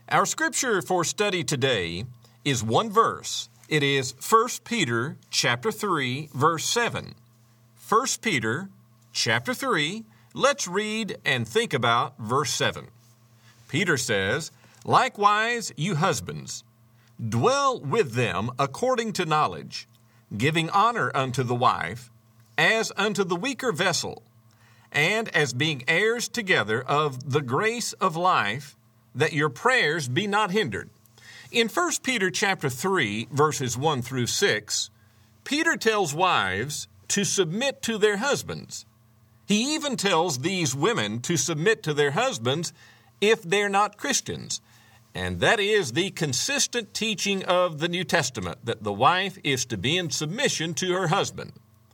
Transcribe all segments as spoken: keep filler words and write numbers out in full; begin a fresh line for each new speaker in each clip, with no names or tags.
Our scripture for study today is one verse. It is First Peter chapter three, verse seven. First Peter chapter three, let's read and think about verse seven. Peter says, "Likewise, you husbands, dwell with them according to knowledge, giving honor unto the wife, as unto the weaker vessel, and as being heirs together of the grace of life, that your prayers be not hindered." In First Peter chapter three, verses one through six, Peter tells wives to submit to their husbands. He even tells these women to submit to their husbands if they're not Christians. And that is the consistent teaching of the New Testament, that the wife is to be in submission to her husband.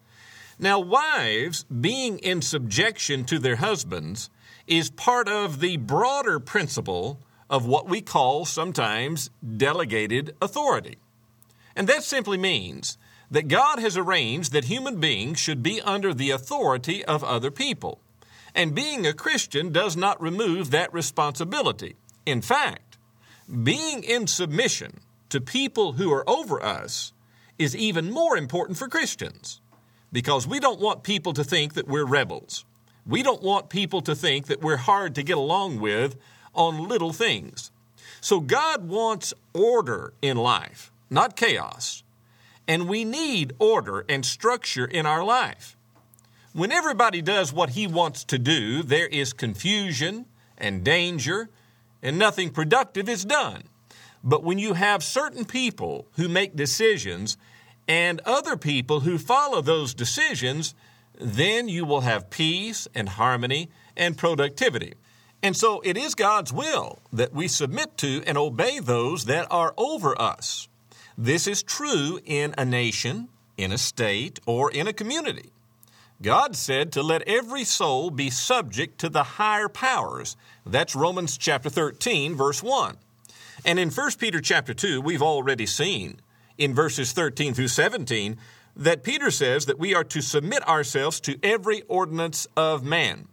Now, wives being in subjection to their husbands is part of the broader principle of what we call sometimes delegated authority. And that simply means that God has arranged that human beings should be under the authority of other people. And being a Christian does not remove that responsibility. In fact, being in submission to people who are over us is even more important for Christians, because we don't want people to think that we're rebels. We don't want people to think that we're hard to get along with on little things. So God wants order in life, not chaos. And we need order and structure in our life. When everybody does what he wants to do, there is confusion and danger, and nothing productive is done. But when you have certain people who make decisions and other people who follow those decisions, then you will have peace and harmony and productivity. And so it is God's will that we submit to and obey those that are over us. This is true in a nation, in a state, or in a community. God said to let every soul be subject to the higher powers. That's Romans chapter thirteen, verse one. And in First Peter chapter two, we've already seen in verses thirteen through seventeen that Peter says that we are to submit ourselves to every ordinance of man.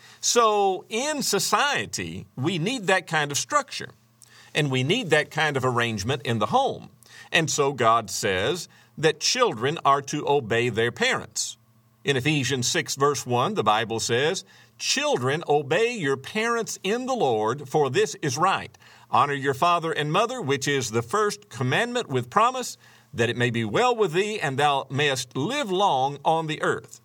So in society, we need that kind of structure, and we need that kind of arrangement in the home. And so God says that children are to obey their parents. In Ephesians six, verse one, the Bible says, "Children, obey your parents in the Lord, for this is right. Honor your father and mother, which is the first commandment with promise, that it may be well with thee, and thou mayest live long on the earth."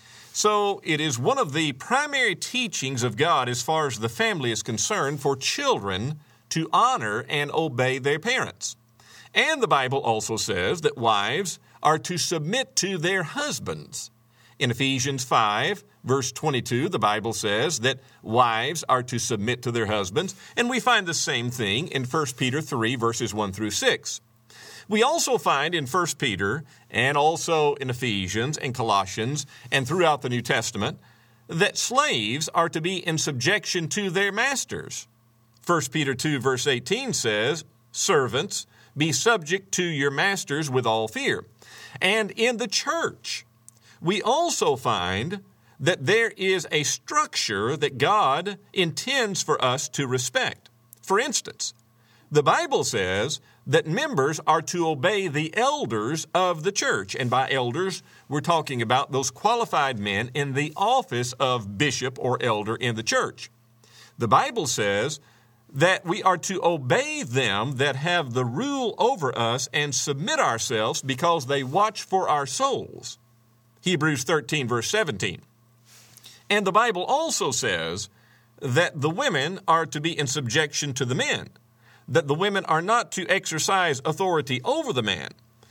So it is one of the primary teachings of God as far as the family is concerned for children to honor and obey their parents. And the Bible also says that wives are to submit to their husbands. In Ephesians five, verse twenty-two, the Bible says that wives are to submit to their husbands, and we find the same thing in First Peter three, verses one through six. We also find in First Peter and also in Ephesians and Colossians and throughout the New Testament that slaves are to be in subjection to their masters. First Peter two, verse eighteen says, "Servants, be subject to your masters with all fear." And in the church, we also find that there is a structure that God intends for us to respect. For instance, the Bible says that members are to obey the elders of the church. And by elders, we're talking about those qualified men in the office of bishop or elder in the church. The Bible says that we are to obey them that have the rule over us and submit ourselves because they watch for our souls. Hebrews thirteen, verse seventeen. And the Bible also says that the women are to be in subjection to the men, that the women are not to exercise authority over the man.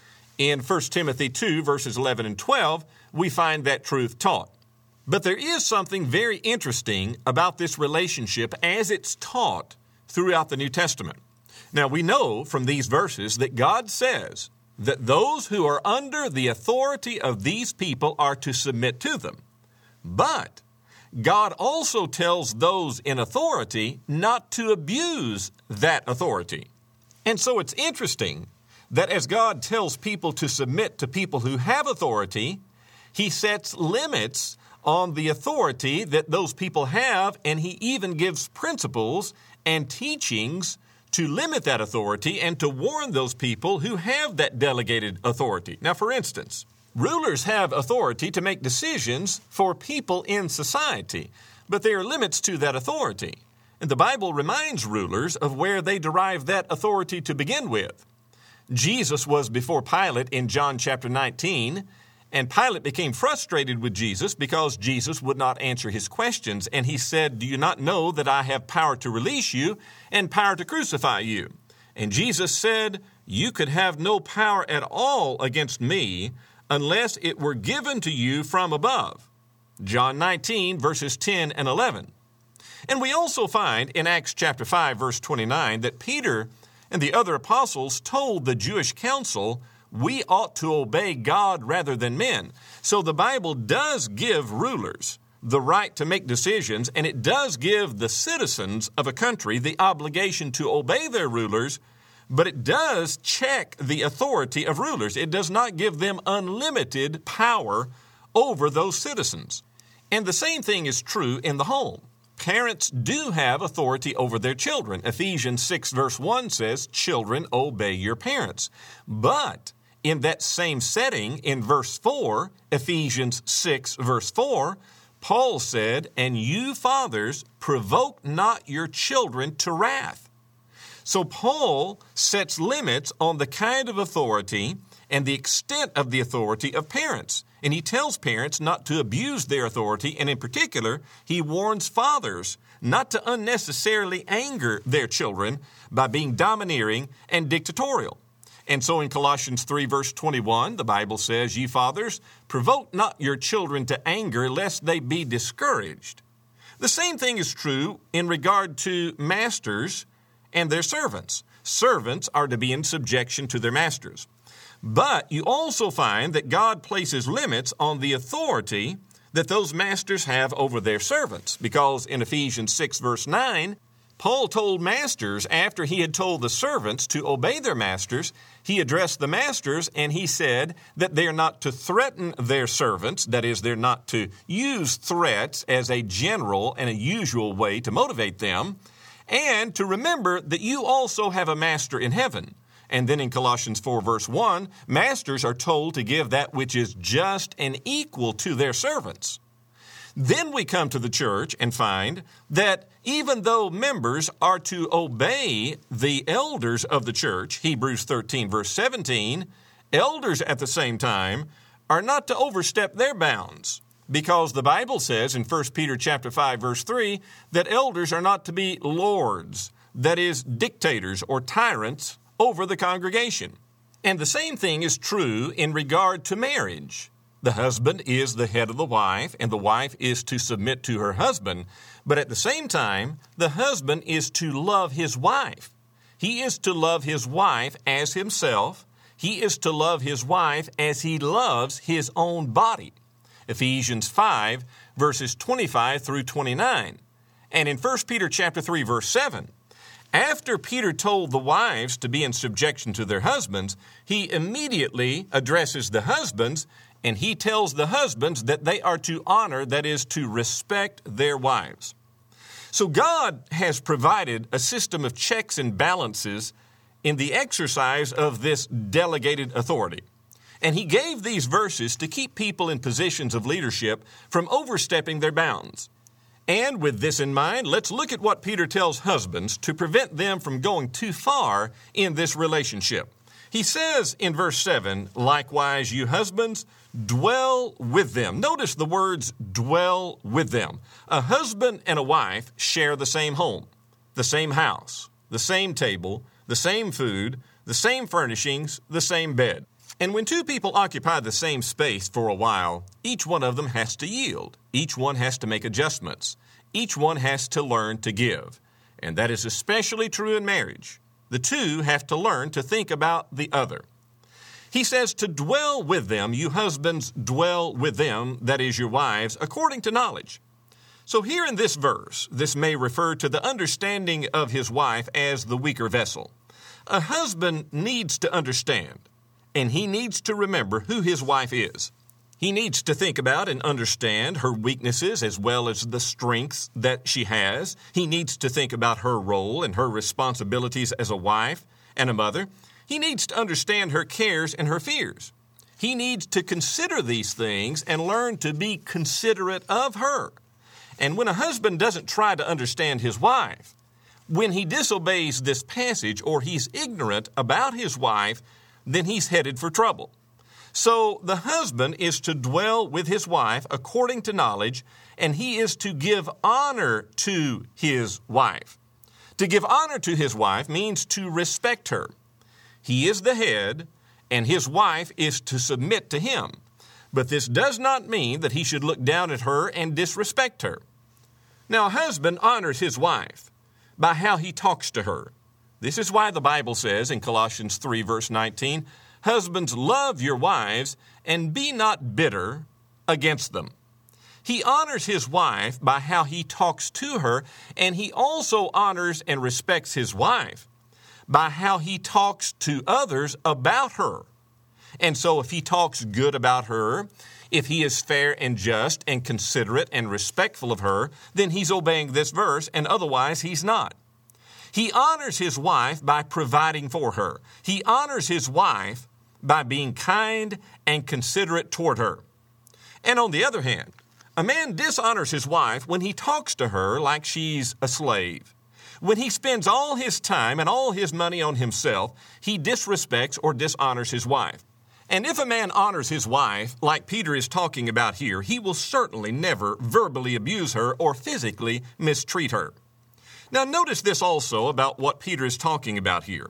In First Timothy two, verses eleven and twelve, we find that truth taught. But there is something very interesting about this relationship as it's taught throughout the New Testament. Now, we know from these verses that God says that those who are under the authority of these people are to submit to them. But God also tells those in authority not to abuse that authority. And so it's interesting that as God tells people to submit to people who have authority, he sets limits on the authority that those people have, and he even gives principles and teachings to limit that authority and to warn those people who have that delegated authority. Now, for instance, rulers have authority to make decisions for people in society, but there are limits to that authority. And the Bible reminds rulers of where they derive that authority to begin with. Jesus was before Pilate in John chapter nineteen, and Pilate became frustrated with Jesus because Jesus would not answer his questions. And he said, "Do you not know that I have power to release you and power to crucify you?" And Jesus said, "You could have no power at all against me unless it were given to you from above." John nineteen, verses ten and eleven. And we also find in Acts chapter five, verse twenty-nine, that Peter and the other apostles told the Jewish council, we ought to obey God rather than men. So the Bible does give rulers the right to make decisions, and it does give the citizens of a country the obligation to obey their rulers, but it does check the authority of rulers. It does not give them unlimited power over those citizens. And the same thing is true in the home. Parents do have authority over their children. Ephesians six verse one says, "Children, obey your parents." But in that same setting, in verse four, Ephesians six verse four, Paul said, "And you fathers, provoke not your children to wrath." So Paul sets limits on the kind of authority and the extent of the authority of parents. And he tells parents not to abuse their authority, and in particular, he warns fathers not to unnecessarily anger their children by being domineering and dictatorial. And so in Colossians three, verse twenty-one, the Bible says, "Ye fathers, provoke not your children to anger, lest they be discouraged." The same thing is true in regard to masters and their servants. Servants are to be in subjection to their masters. But you also find that God places limits on the authority that those masters have over their servants. Because in Ephesians six, verse nine, Paul told masters, after he had told the servants to obey their masters, he addressed the masters and he said that they are not to threaten their servants. That is, they're not to use threats as a general and a usual way to motivate them. And to remember that you also have a master in heaven. And then in Colossians four, verse one, masters are told to give that which is just and equal to their servants. Then we come to the church and find that even though members are to obey the elders of the church, Hebrews thirteen, verse seventeen, elders at the same time are not to overstep their bounds. Because the Bible says in First Peter chapter five, verse three, that elders are not to be lords, that is, dictators or tyrants over the congregation. And the same thing is true in regard to marriage. The husband is the head of the wife, and the wife is to submit to her husband. But at the same time, the husband is to love his wife. He is to love his wife as himself. He is to love his wife as he loves his own body. Ephesians five, verses twenty-five through twenty-nine. And in First Peter chapter three, verse seven, after Peter told the wives to be in subjection to their husbands, he immediately addresses the husbands, and he tells the husbands that they are to honor, that is, to respect their wives. So God has provided a system of checks and balances in the exercise of this delegated authority. And he gave these verses to keep people in positions of leadership from overstepping their bounds. And with this in mind, let's look at what Peter tells husbands to prevent them from going too far in this relationship. He says in verse seven, "Likewise, you husbands, dwell with them." Notice the words "dwell with them." A husband and a wife share the same home, the same house, the same table, the same food, the same furnishings, the same bed. And when two people occupy the same space for a while, each one of them has to yield. Each one has to make adjustments. Each one has to learn to give. And that is especially true in marriage. The two have to learn to think about the other. He says to dwell with them, you husbands dwell with them, that is your wives, according to knowledge. So here in this verse, this may refer to the understanding of his wife as the weaker vessel. A husband needs to understand, and he needs to remember who his wife is. He needs to think about and understand her weaknesses as well as the strengths that she has. He needs to think about her role and her responsibilities as a wife and a mother. He needs to understand her cares and her fears. He needs to consider these things and learn to be considerate of her. And when a husband doesn't try to understand his wife, when he disobeys this passage or he's ignorant about his wife, then he's headed for trouble. So the husband is to dwell with his wife according to knowledge, and he is to give honor to his wife. To give honor to his wife means to respect her. He is the head, and his wife is to submit to him. But this does not mean that he should look down at her and disrespect her. Now, a husband honors his wife by how he talks to her. This is why the Bible says in Colossians three, verse nineteen, "Husbands, love your wives, and be not bitter against them." He honors his wife by how he talks to her, and he also honors and respects his wife by how he talks to others about her. And so if he talks good about her, if he is fair and just and considerate and respectful of her, then he's obeying this verse, and otherwise he's not. He honors his wife by providing for her. He honors his wife by being kind and considerate toward her. And on the other hand, a man dishonors his wife when he talks to her like she's a slave. When he spends all his time and all his money on himself, he disrespects or dishonors his wife. And if a man honors his wife, like Peter is talking about here, he will certainly never verbally abuse her or physically mistreat her. Now notice this also about what Peter is talking about here.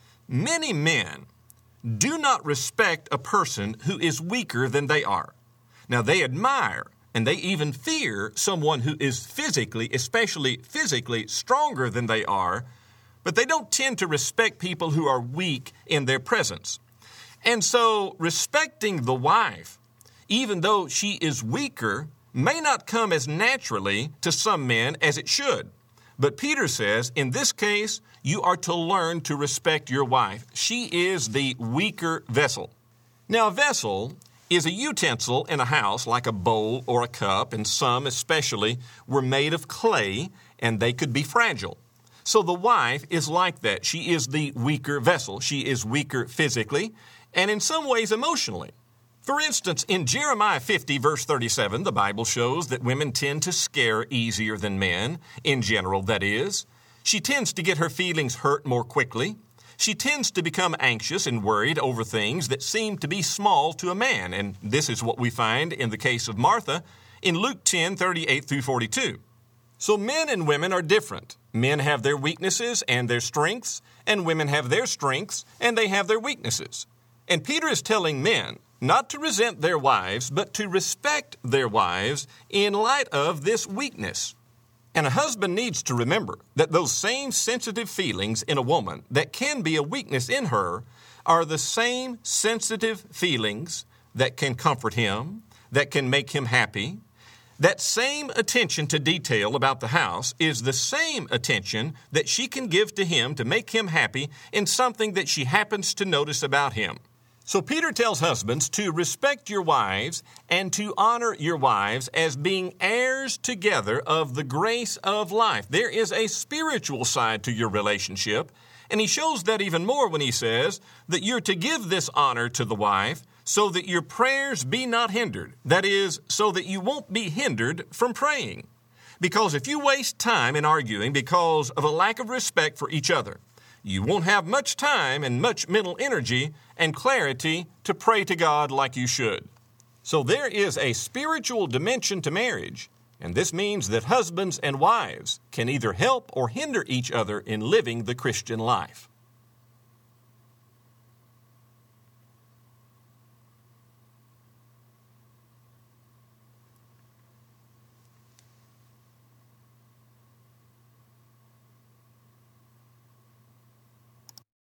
Many men do not respect a person who is weaker than they are. Now they admire and they even fear someone who is physically, especially physically, stronger than they are, but they don't tend to respect people who are weak in their presence. And so respecting the wife, even though she is weaker, may not come as naturally to some men as it should. But Peter says, in this case, you are to learn to respect your wife. She is the weaker vessel. Now, a vessel is a utensil in a house like a bowl or a cup, and some especially were made of clay, and they could be fragile. So the wife is like that. She is the weaker vessel. She is weaker physically and in some ways emotionally. For instance, in Jeremiah fifty, verse thirty-seven, the Bible shows that women tend to scare easier than men, in general, that is. She tends to get her feelings hurt more quickly. She tends to become anxious and worried over things that seem to be small to a man, and this is what we find in the case of Martha in Luke ten, thirty-eight through forty-two. So men and women are different. Men have their weaknesses and their strengths, and women have their strengths and they have their weaknesses. And Peter is telling men not to resent their wives, but to respect their wives in light of this weakness. And a husband needs to remember that those same sensitive feelings in a woman that can be a weakness in her are the same sensitive feelings that can comfort him, that can make him happy. That same attention to detail about the house is the same attention that she can give to him to make him happy in something that she happens to notice about him. So Peter tells husbands to respect your wives and to honor your wives as being heirs together of the grace of life. There is a spiritual side to your relationship, and he shows that even more when he says that you're to give this honor to the wife so that your prayers be not hindered. That is, so that you won't be hindered from praying. Because if you waste time in arguing because of a lack of respect for each other, you won't have much time and much mental energy and clarity to pray to God like you should. So there is a spiritual dimension to marriage, and this means that husbands and wives can either help or hinder each other in living the Christian life.